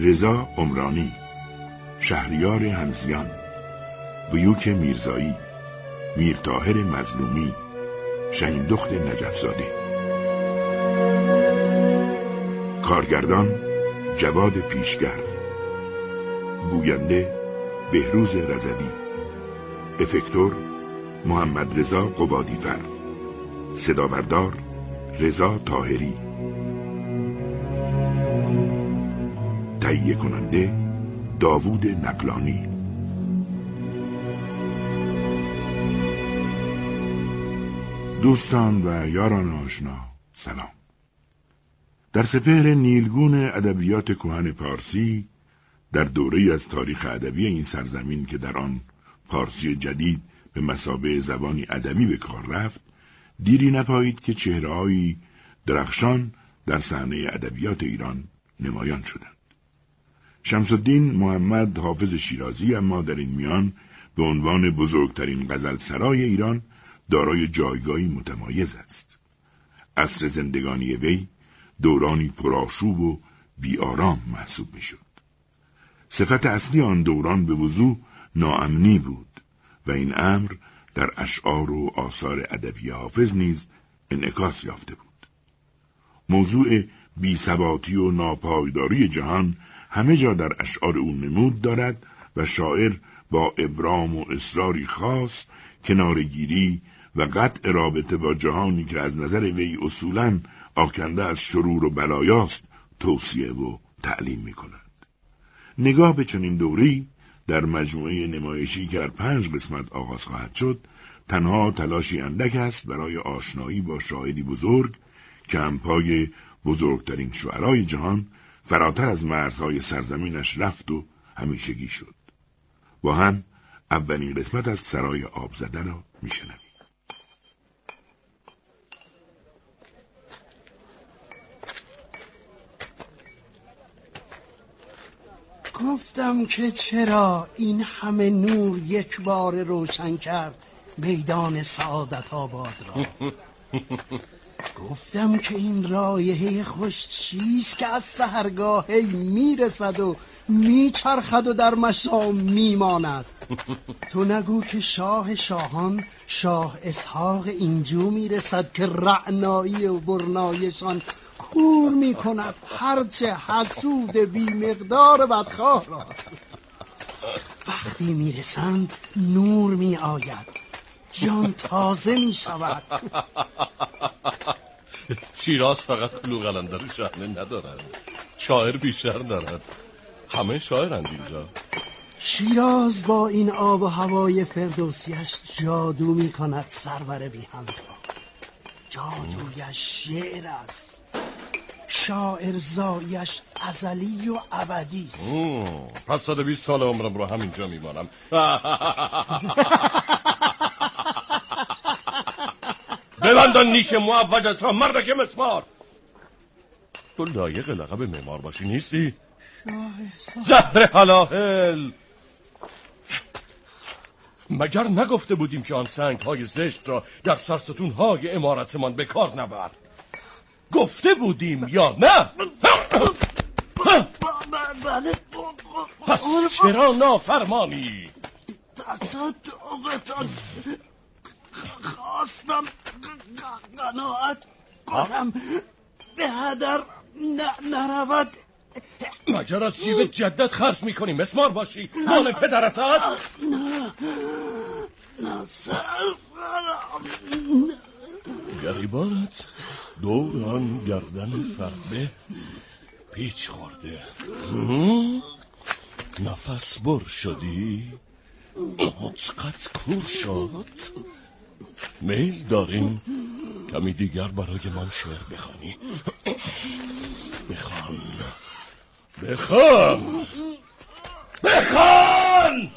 رضا عمرانی، شهریار همزیان، بیوک میرزایی، میرطاهر مظلومی، شهیندخت نجفزاده. کارگردان جواد پیشگر، گوینده بهروز رضوی، افکتور محمد رضا قبادیفر، صدابردار رضا طاهری، تهیه کننده داوود نقلانی. دوستان و یاران آشنا سلام. در سپهر نیلگون ادبیات کهن پارسی، در دوره‌ای از تاریخ ادبی این سرزمین که در آن پارسی جدید به مثابه زبانی ادبی به کار رفت، دیری نپایید که چهره‌هایی درخشان در صحنه ادبیات ایران نمایان شدند. شمس الدین محمد حافظ شیرازی اما در این میان به عنوان بزرگترین غزلسرای ایران دارای جایگاهی متمایز است. عصر زندگانی وی دورانی پرآشوب و بی‌آرام محسوب می‌شد. صفت اصلی آن دوران به وضوح ناامنی بود و این امر در اشعار و آثار ادبی حافظ نیز انعکاس یافته بود. موضوع بی‌ثباتی و ناپایداری جهان همه جا در اشعار او نمود دارد و شاعر با ابرام و اصراری خاص کنارگیری و قطع رابطه با جهانی که از نظر وی اصولاً آکنده از شرور و بلایاست توصیه و تعلیم می کند. نگاه به چنین دوری در مجموعه نمایشی که در 5 قسمت آغاز خواهد شد تنها تلاشی اندک است برای آشنایی با شاعری بزرگ که همپای بزرگترین شعرای جهان فراتر از مرزهای سرزمینش رفت و همیشگی شد. با هم اولین قسمت از سرای آبزده را میشنویم. گفتم که چرا این همه نور یک بار روشن کرد میدان سعادت آباد را. گفتم که این رایحه خوش چیست که از سحرگاهی میرسد و میچرخد و در مشام میماند. تو نگو که شاه شاهان شاه اسحاق اینجو میرسد که رعنایی و برنایشان کور میکند هرچه حسود بی مقدار بدخواه را. وقتی میرسند نور می آید، جان تازه می شود. شیراز فقط کلو قلندر شهنه ندارد، شاعر بیشتر دارد. همه شاعرند اینجا. شیراز با این آب و هوای فردوسیش جادو می کند سرور بی همتا. جادویش شعر است، شاعر زایش ازلی و ابدی است. پس 120 سال عمرم رو همینجا میمانم. ببندان نیش معوجت را مردک مسمار. تو لایق لقب معمار باشی نیستی؟ زهر حلاهل، مگر نگفته بودیم که آن سنگ های زشت را در سرستون های عمارتمان به کار نبر؟ گفته بودیم یا نه؟ بله. پس چرا نافرمانی؟ تصدقتان خواستم قناعت کنم به هدر نرود. مگر از جیب جدت خرج میکنی مسمار باشی؟ مال پدرت هست؟ نه گریبانت دور آن گردن فربه پیچ خورده. نفس بر شدی؟ مطقت کور شد؟ میل داریم کمی دیگر برای من شعر بخوانی؟ بخوان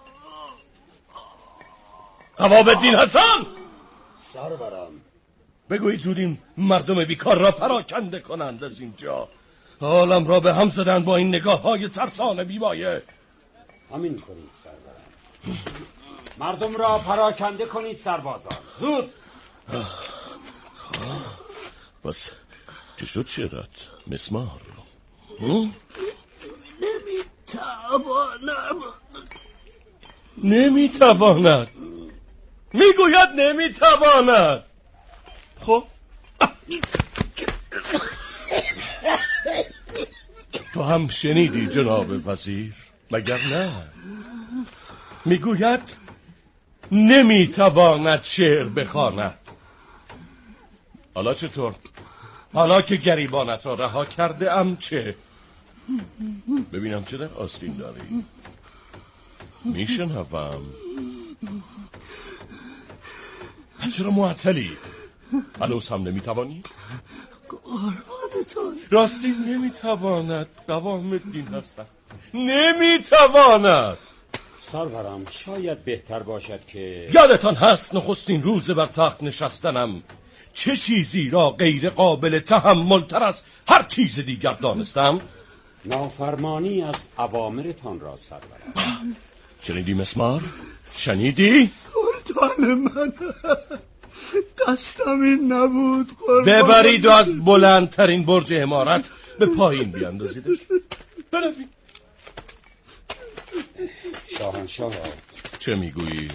قواب الدین حسن. سرورم بگویید زود این مردم بیکار را پراکنده کنند از اینجا. حالم را به هم زدند با این نگاه های ترسان بیمایه. همین کنید سرورم، مردم را پراکنده کنید سربازان، زود. بس چه شد شعرت مسمار؟ نمیتوانم. نمیتواند. میگوید نمیتواند. خب تو هم شنیدی جناب وزیر مگر نه؟ میگوید نمیتواند شعر بخواند. حالا چطور؟ حالا که گریبانت را رها کرده ام چه؟ ببینم چه در آستین داری. میشنوم. چرا معطلی؟ هنوز هم نمیتوانی؟ قربانتان. راستی نمیتواند. قوام الدین هستم. نمیتواند. سرورم شاید بهتر باشد که یادتان هست نخستین روز بر تخت نشستنم چه چیزی را غیر قابل تحمل تر از هر چیز دیگر دانستم؟ نافرمانی از اوامرتان را سرورم. شنیدی مسمار؟ شنیدی؟ سلطان من، قصدم این نبود. ببرید و از بلندترین برج عمارت به پایین بیاندازیدش. بروید. شاهنشاه چه میگویی؟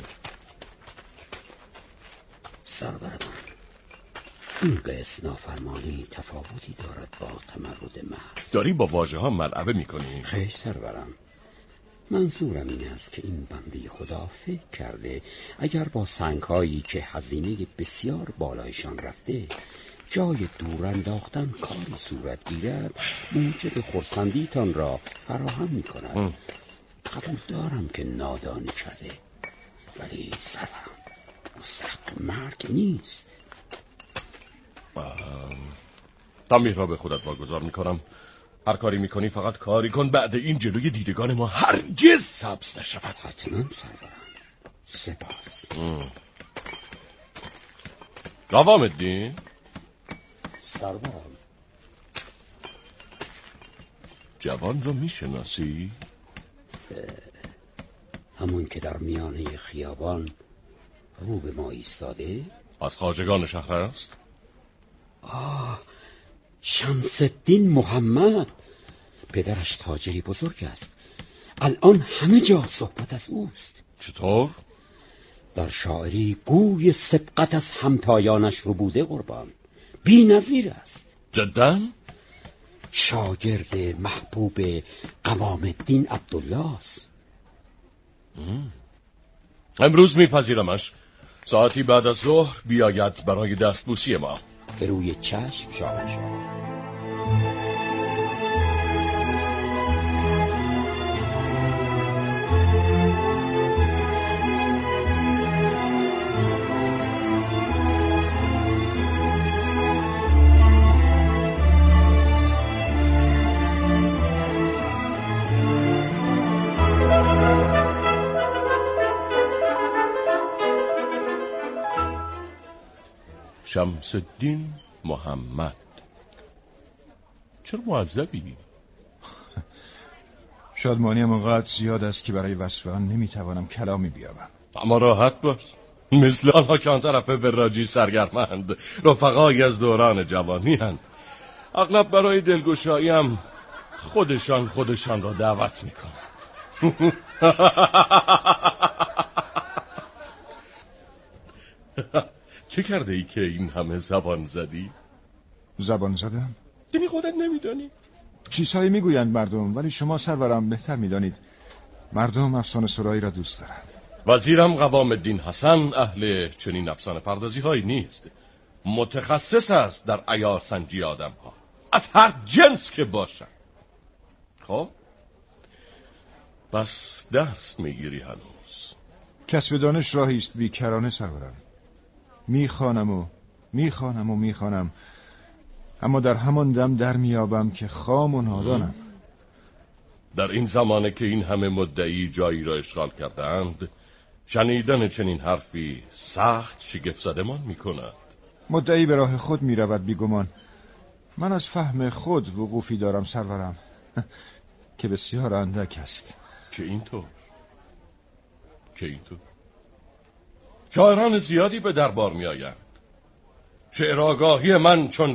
سرور من، این قسط نافرمانی تفاوتی دارد با تمرد محض. داری با واژه ها ملعبه میکنی؟ خیلی سرورم، منظورم این است که این بنده خدا فکر کرده اگر با سنگ‌هایی که هزینه بسیار بالایشان رفته جای دور انداختن کاری صورت گیرد موجب خرسندیتان را فراهم می‌کند. قبول دارم که نادانی کرده، ولی سرورم مستحق مرگ نیست. تنبیه را به خودت واگذار میکنم. هر کاری میکنی فقط کاری کن بعد این جلوی دیدگان ما هرگز سبز نشود. حتما سرورم. سپاس. قوام الدین سرورم. جوان رو میشناسی؟ همون که در میانه خیابان رو به ما ایستاده؟ از خواجگان شهر است؟ شمس الدین محمد. پدرش تاجری بزرگ است. الان همه جا صحبت از اوست. چطور؟ در شاعری گوی سبقت از همتایانش رو بوده قربان. بی نظیر است. جداً؟ شاگرد محبوب قوام الدین عبدالله است. امروز میپذیرمش. ساعتی بعد از ظهر بیاید برای دستبوسی ما. به روی چشم شاهنشاه. شمس الدین محمد. چرا معذبی؟ شادمانیم اونقدر زیاد است که برای وصف آن نمیتوانم کلامی بیابم. اما راحت باش، مثل آنها که آن طرف وراجی سرگرمند، رفقایی از دوران جوانی هند. اغلب برای دلگشایی هم خودشان را دعوت میکنند. چه کرده ای که این همه زبان زدی؟ زبان زدم؟ یعنی خودت نمیدانی؟ چیزهایی میگویند مردم، ولی شما سرورم بهتر میدانید. مردم افسانه سرایی را دوست دارند. وزیرم قوام الدین حسن اهل چنین افسانه پردازی هایی نیست. متخصص است در عیار سنجی آدم ها از هر جنس که باشن. خب بس درس میگیری هنوز؟ کسب دانش راهی است بیکرانه سرورم. میخوانم اما در همان دم در میابم که خام و نادانم. در این زمانه که این همه مدعی جایی را اشغال کردند، شنیدن چنین حرفی سخت شگفت زدمان میکند. مدعی به راه خود میرود بیگمان. من از فهم خود وقوفی دارم سرورم که بسیار اندک است. که اینطور شاعران زیادی به دربار می آیند. شعر آگاهی من چون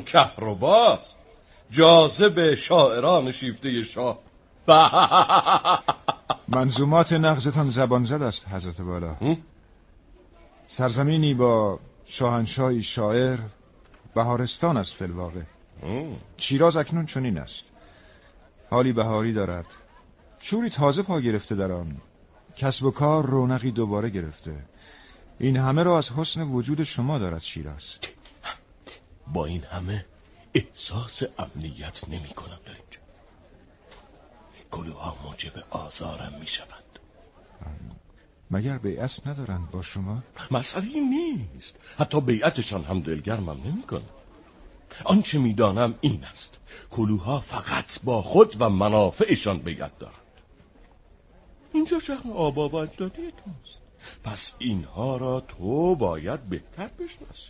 کهرباست، جاذب شاعران شیفته شاه. منظومات نغزتان زبان زد است حضرت والا. سرزمینی با شاهنشاهی شاعر بهارستان است فی الواقع. شیراز اکنون چنین است، حالی بهاری دارد، شوری تازه پا گرفته در آن، کسب و کار رونقی دوباره گرفته. این همه را از حسن وجود شما دارد شیراز. با این همه احساس امنیت نمی کنم در اینجا. کلوها موجب آزارم می شوند. مگر بیعت ندارند با شما؟ مسئله این نیست، حتی بیعتشان هم دلگرمم نمی کنه. آنچه می دانم این است، کلوها فقط با خود و منافعشان بیعت دارند. اینجا شهر آبا و اجدادی توست، پس اینها را تو باید بهتر بشناسی.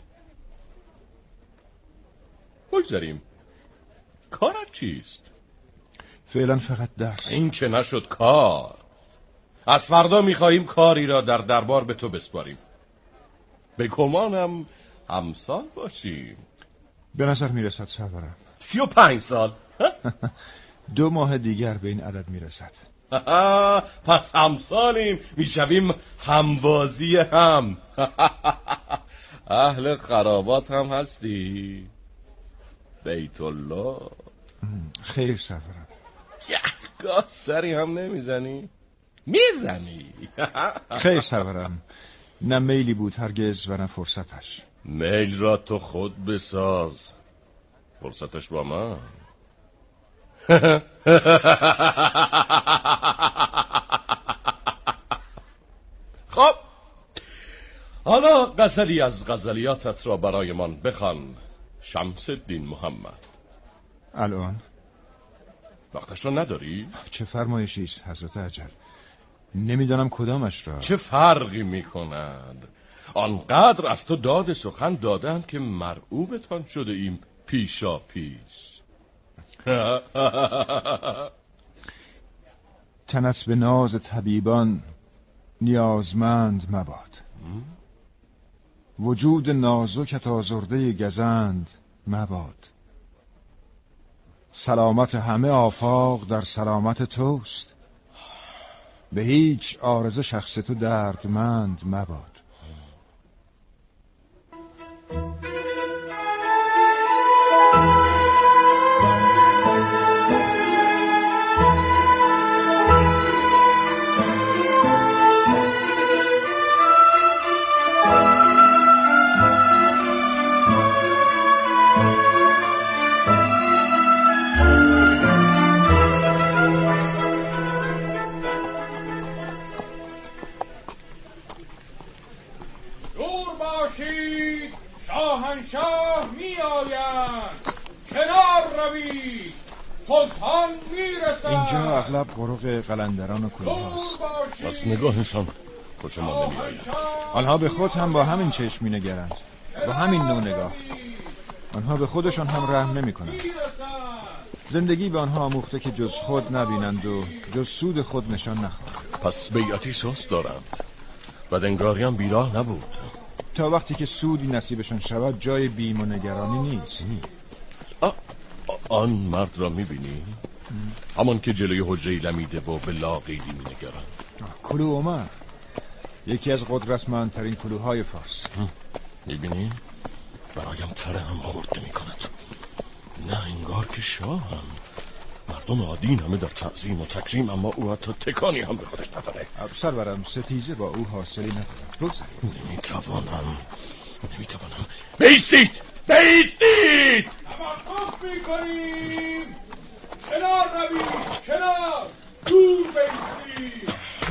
بگذاریم، کارت چیست؟ فعلا فقط درس. این که نشد کار. از فردا می‌خواهیم کاری را در دربار به تو بسپاریم. به گمانم همسال باشیم. به نظر میرسد سرورم 35 سال. 2 ماه دیگر به این عدد میرسد. پس همسالیم، میشویم همبازی هم. اهل خرابات هم هستی؟ بیت الله. خیر سرورم. گاه سری هم نمیزنی؟ میزنی. خیر سرورم، نه میلی بود هرگز و نه فرصتش. میل را تو خود بساز، فرصتش با من. خب حالا غزلی از غزلیاتت را برایمان بخوان شمس الدین محمد. الان وقتش را نداری؟ چه فرمایشی است حضرت اجل؟ نمیدانم کدامش را. چه فرقی میکند؟ آنقدر از تو داد سخن دادند که مرعوبتان شده ایم پیشا پیش. تنت به ناز طبیبان نیازمند مباد، وجود نازکت آزرده گزند مباد. سلامت همه آفاق در سلامت توست، به هیچ عارضه شخص تو دردمند مباد. شاهنشاه می آیند، کنار روید، سلطان می رسد. اینجا اغلب قرق قلندران و کلوهاست. پس نگاهشان خوشمان نمی آید. آنها به خود هم با همین چشم می نگرند، با همین نوع نگاه. آنها به خودشان هم رحم نمی کنند. زندگی به آنها آموخته که جز خود نبینند و جز سود خود نشان نخواهند. پس بیعتی سست دارند، بدانگاری هم بیراه نبود. تا وقتی که سودی نصیبشان شود جای بیم و نگرانی نیست. آن مرد را میبینی؟ همان که جلوی حجره لمیده و به لاقیدی مینگرند. کلو عمر، یکی از قدرتمندترین کلوهای فارس. میبینی؟ برایم تره هم خورده میکند. نه انگار که شاهم. مردم عادی همه در تعظیم و تکریم، اما او حتی تکانی هم به خودش نداره. سرورم ستیزه با او حاصلی ندارم. نمیتوانم. بیستید! توقف میکنیم، کنار روید، کنار، دور بیستید.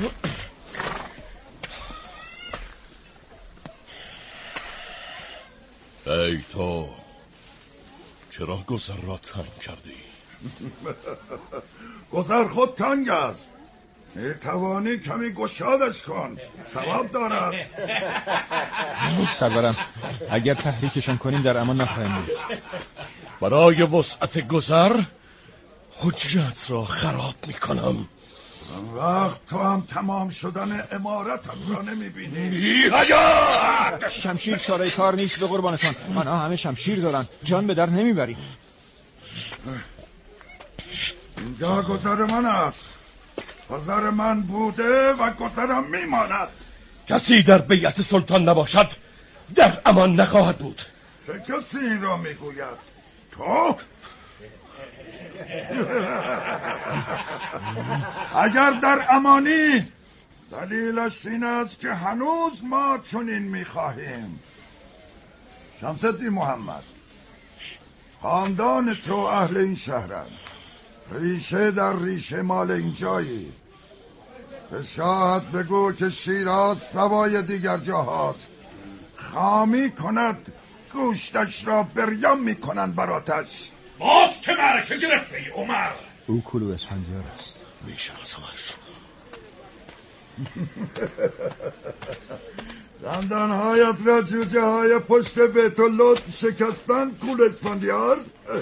ای تو، چرا گذر را تنگ کردی؟ گذر خود تنگ است، توانی کمی گشادش کن، ثواب دارد. سرورم، اگر تحریکشان کنیم در امان نخواهیم بود. برای وسعت گذر حجرت را خراب میکنم. وقت تو هم تمام شدن عمارتت را نمیبینی؟ شمشیر سارای کار نیست به قربانتان. آنها همه شمشیر دارن، جان به در نمیبریم. اینجا گذر من است، گذر من بوده و گذرم میماند. کسی در بیعت سلطان نباشد در امان نخواهد بود. چه کسی این را میگوید؟ تو؟ اگر در امانی دلیلش این است که هنوز ما چنین میخواهیم. شمس الدین محمد، خاندان تو اهل این شهرند، ریشه در ریشه مال اینجایی. به شاهد بگو که شیراز سوای دیگر جاهاست. خامی کند گوشتش را بریان میکنند بر آتش. باز چه معرکه گرفته ای عمر؟ او کلو اسفندیار است. میشناسمش. دندانهایت را جوجه های پشت بیت اللطف شکستن کول اسفندیار؟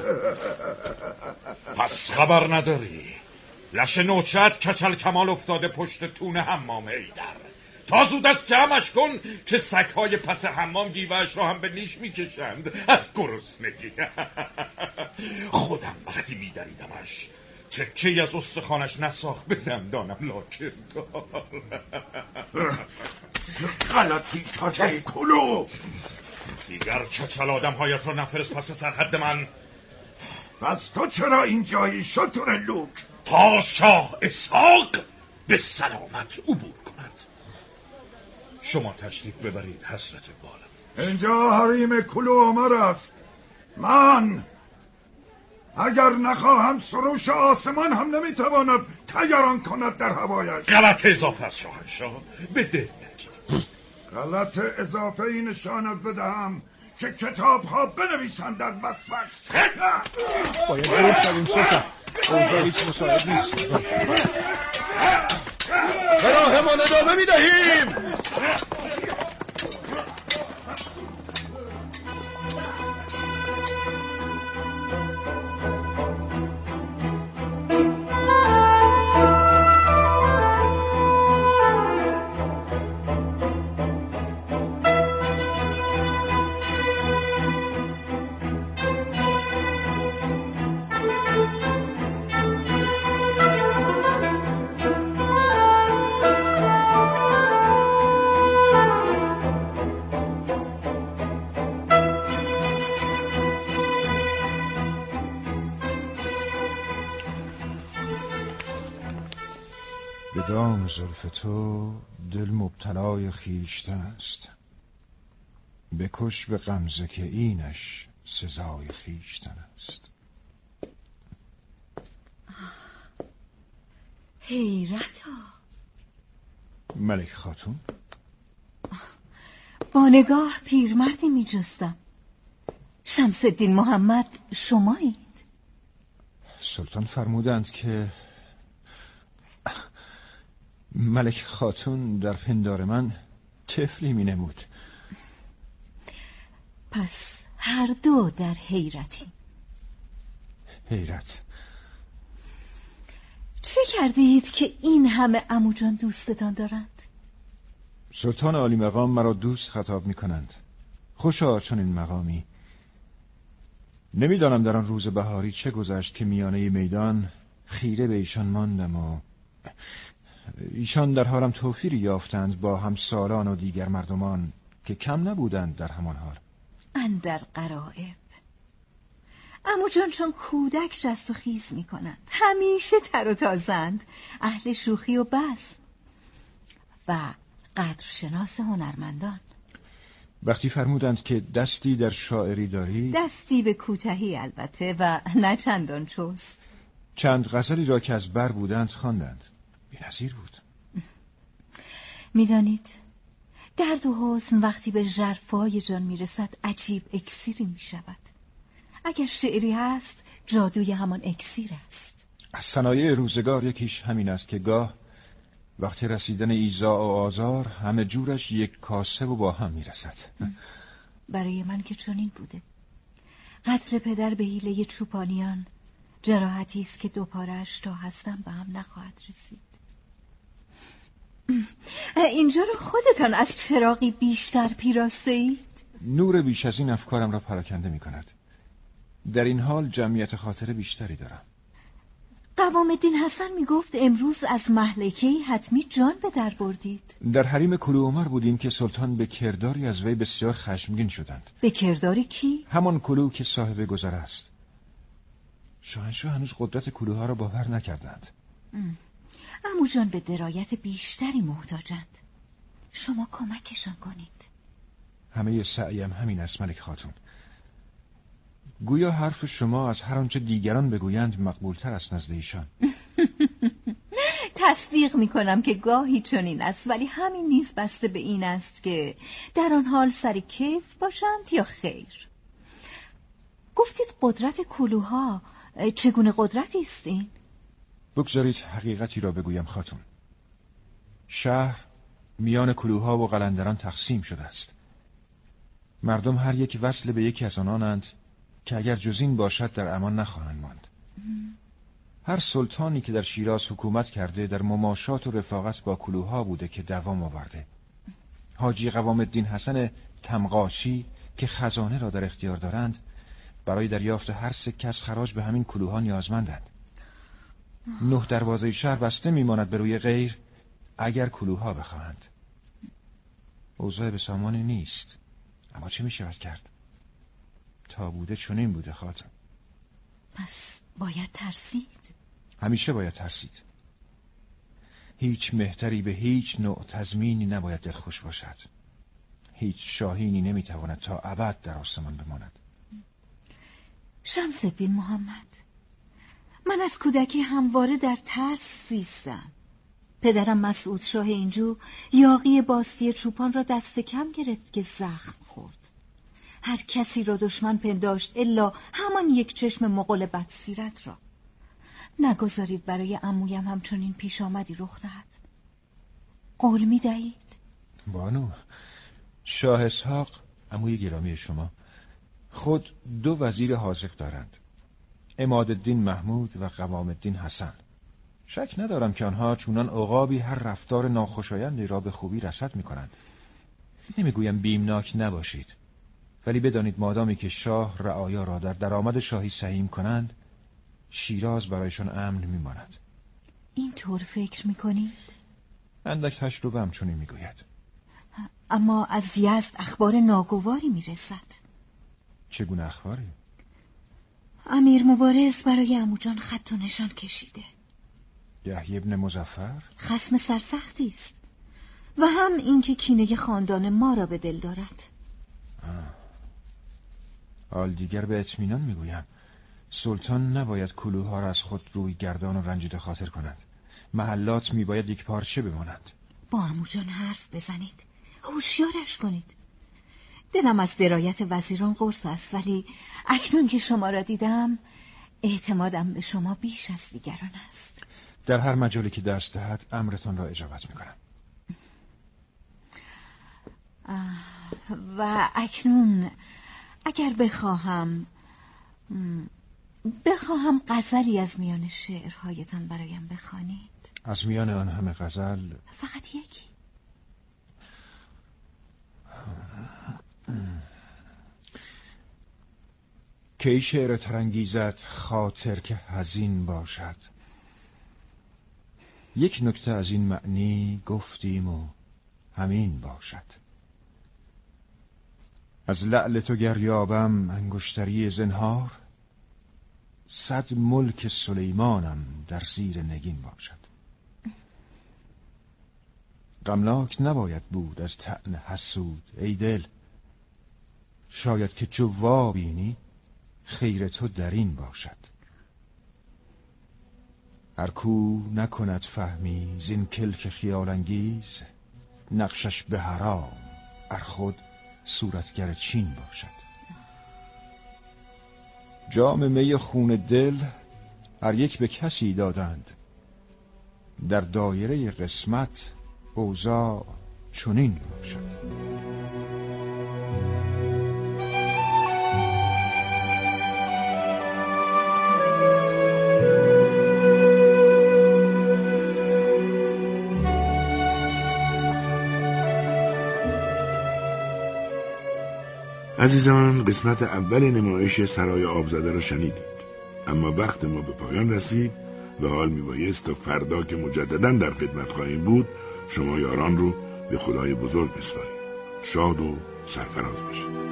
پس خبر نداری لش نوچت کچل کمال افتاده پشت تون حمام ایدر. تا زود از جمعش کن که سگهای پس حمام گیوهش را هم به نیش میکشند از گرسنگی. خودم وقتی میدریدمش تکی از استخوانش نساخت به دندانم لاکر دار. غلطی کاری کلو. دیگر کچل آدمهایت را نفرست پس سرحد من. پس تو چرا اینجایی شطور لوک؟ تا شاه اسحاق به سلامت عبور کند. شما تشریف ببرید حضرت والم. اینجا حریم کلو عمر است. من اگر نخواهم سروش آسمان هم نمیتواند تیران کند در هوایش. غلط اضافه از شاهنشاه به دل نگیر. غلط اضافه این نشانت بدهم که کتاب ها بنویسند در وصفش. باید درست شدیم سلطان. اوضاع هیچ مساعد نیست. به راهمان ادامه میدهیم. به دام زلف تو دل مبتلای خیشتن است. بکش به غمزه که اینش سزای خیشتن است. حیرتا ملک خاتون، با نگاه پیرمردی می جستم. شمس الدین محمد شمایید؟ سلطان فرمودند که ملک خاتون در پندار من طفلی می نمود. پس هر دو در حیرتی. حیرت؟ چه کردید که این همه عمو جان دوستتان دارند؟ سلطان عالی مقام مرا دوست خطاب می کنند. خوشا چون این مقامی. نمیدانم در آن روز بهاری چه گذشت که میانه میدان خیره به ایشان ماندم و ایشان در حالم توفیری یافتند با همسالان و دیگر مردمان که کم نبودند در همان حال. اندر غرائب عمو جان چون کودک جست و خیز می کنند. همیشه تر و تازند، اهل شوخی و بس و قدرشناس هنرمندان. وقتی فرمودند که دستی در شاعری داری، دستی به کوتاهی البته و نه چندان چست، چند غزلی را که از بر بودند خواندند. بی‌نظیر بود. میدانید درد و حزن وقتی به ژرفای جان میرسد عجیب اکسیری میشود. اگر شعری هست جادوی همان اکسیر است. از صنایع روزگار یکیش همین است که گاه وقتی رسیدن ایذا و آزار همه جورش یک کاسه و با هم میرسد. برای من که چنین بوده. قتل پدر به حیله چوپانیان جراحتی است که دوپاره‌اش تا هستم به هم نخواهد رسید. اینجا رو خودتان از چراغی بیشتر پیراسته اید؟ نور بیش از این افکارم را پراکنده می کند. در این حال جمعیت خاطره بیشتری دارم. قوام الدین حسن میگفت امروز از مهلکه‌ای حتمی جان به در بردید. در حریم کلوعمر بودیم که سلطان به کرداری از وی بسیار خشمگین شدند. به کرداری کی؟ همان کلو که صاحب گذر است. شاهنشاه هنوز قدرت کلوها را باور نکردند. عمو جان به درایت بیشتری محتاجند. شما کمکشان کنید. همه سعیم همین است ملک خاتون. گویا حرف شما از هر آنچه دیگران بگویند مقبولتر است نزد ایشان. تصدیق میکنم که گاهی چنین است، ولی همین نیز بسته به این است که در آن حال سر کیف باشند یا خیر. گفتید قدرت کلوها، چگونه قدرتی است این؟ بگذارید حقیقتی را بگویم خاتون. شهر میان کلوها و قلندران تقسیم شده است. مردم هر یک وصل به یکی از آنانند که اگر جز این باشد در امان نخواهند ماند. هر سلطانی که در شیراز حکومت کرده در مماشات و رفاقت با کلوها بوده که دوام آورده. حاجی قوام الدین حسن تمغاشی که خزانه را در اختیار دارند برای دریافت هر سکه از خراج به همین کلوها نیازمندند. 9 دروازه شهر بسته میماند به روی غیر اگر کلوها بخواهند. اوضاع بسامانی نیست، اما چه می شود کرد؟ تا بوده چنین بوده خاتم. پس باید ترسید؟ همیشه باید ترسید. هیچ مهتری به هیچ نوع تضمینی نباید دلخوش باشد. هیچ شاهینی نمیتواند تا ابد در آسمان بماند. شمس الدین محمد، من از کودکی همواره در ترس زیستم. پدرم مسعود شاه اینجو یاغی باستی چوپان را دست کم گرفت که زخم خورد. هر کسی را دشمن پنداشت الا همان یک چشم مغول بدسیرت را. نگذارید برای عمویم همچنین پیش آمدی رخ دهد. قول می دهید؟ بانو، شاه اسحاق عموی گرامی شما خود 2 وزیر حاذق دارند، عمادالدین محمود و قوام الدین حسن. شک ندارم که آنها چونان عقابی هر رفتار ناخوشایندی را به خوبی رصد می کنند. نمیگویم بیمناک نباشید، ولی بدانید مادامی که شاه رعایا را در درآمد شاهی سهیم کنند، شیراز برایشان امن میماند. این طور فکر میکنید؟ اندک تجربه هم چنین میگوید. اما از یزد اخبار ناگواری میرسد. چگونه اخباری؟ امیر مبارز برای عموجان خط و نشان کشیده. یحیی ابن مظفر؟ خصم سرسختی است و هم اینکه کینه خاندان ما را به دل دارد. حال دیگر به اطمینان میگویم سلطان نباید کلوها را از خود روی گردان و رنجیده خاطر کند. محلات میباید یک پارچه بمانند. با عموجان حرف بزنید، هوشیارش کنید. دلم از درایت وزیران قرص است، ولی اکنون که شما را دیدم اعتمادم به شما بیش از دیگران است. در هر مجالی که دست دهد امرتان را اجابت میکنم. و اکنون اگر بخواهم غزلی از میان شعرهایتان برایم بخوانید. از میان آن همه غزل فقط یکی؟ کی شعر ترانگیزد خاطر که حزین باشد. یک نکته از این معنی گفتیم و همین باشد. از لعل تو گر یابم انگشتری زنهار، 100 ملک سلیمانم در زیر نگین باشد. غمناک نباید بود از طعن حسود ای دل، شاید که چو وابینی خیر تو در این باشد. هر کو نکند فهمی زین کلک خیال انگیز، نقشش به حرام ار خود صورتگر چین باشد. جام می خون دل هر یک به کسی دادند، در دایره قسمت اوضاع چنین باشد. عزیزان، قسمت اول نمایش سرای آبزده را شنیدید، اما وقت ما به پایان رسید به حال میبایست تا فردا که مجددا در خدمت خواهیم بود شما یاران رو به خدای بزرگ بسپارید. شاد و سرفراز باشید.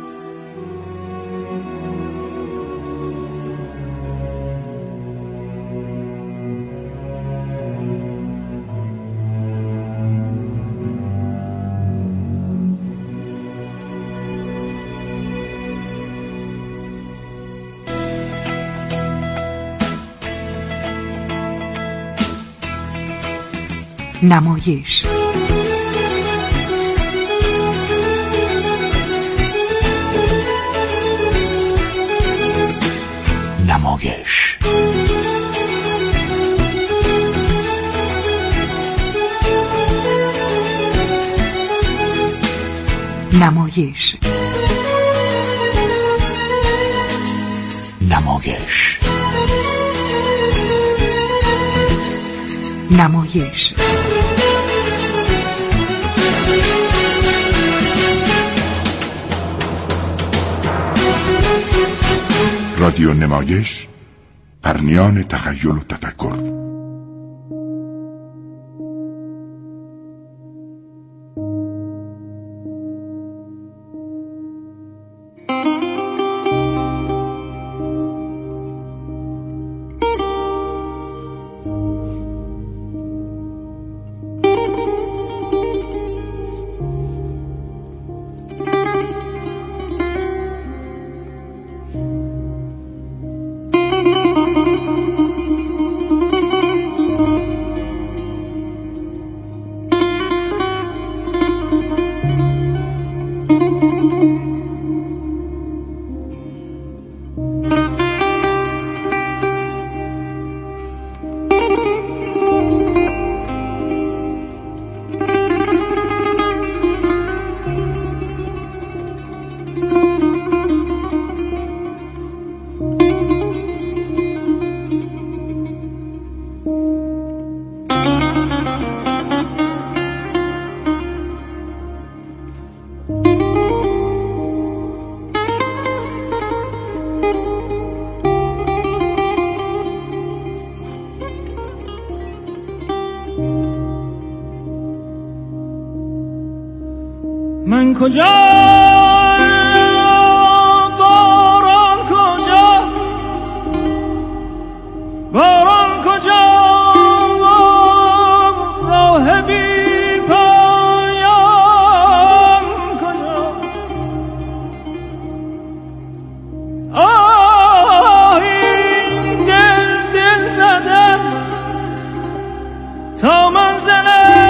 نمایش نمایش نمایش نمایش نمایش رادیو نمایش، پرنیان تخیل و تفکر. من کجا باران کجا باران کجا راه بی پایان کجا آه این دل زده تا منزل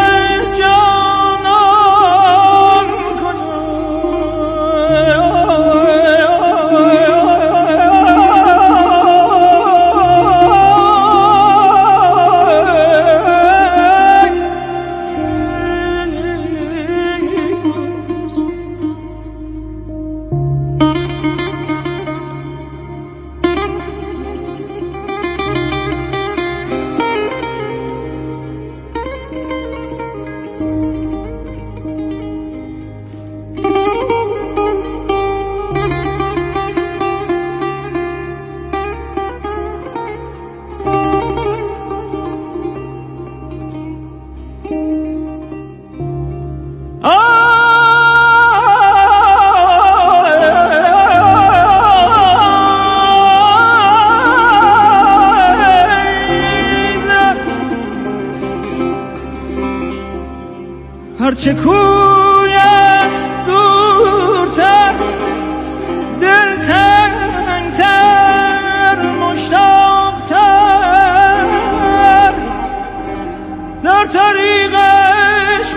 هرچه کویت دورتر دل تنگتر مشتاقتر در طریقش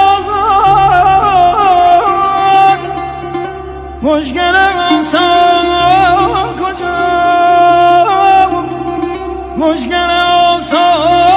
بازان مشکل آسان کجا مشکل آسان